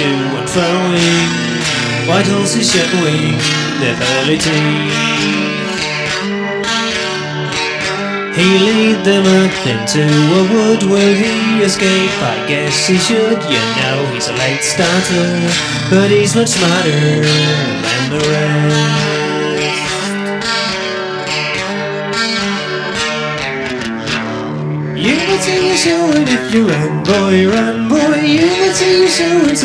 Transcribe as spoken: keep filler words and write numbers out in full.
to and froing, white horses showing their pearly teeth. He lead them up into a wood. Will he escape? I guess he should. You know he's a late starter, but he's much smarter than the rest. You will see your show, and if you run, boy, run, boy, you will see your show.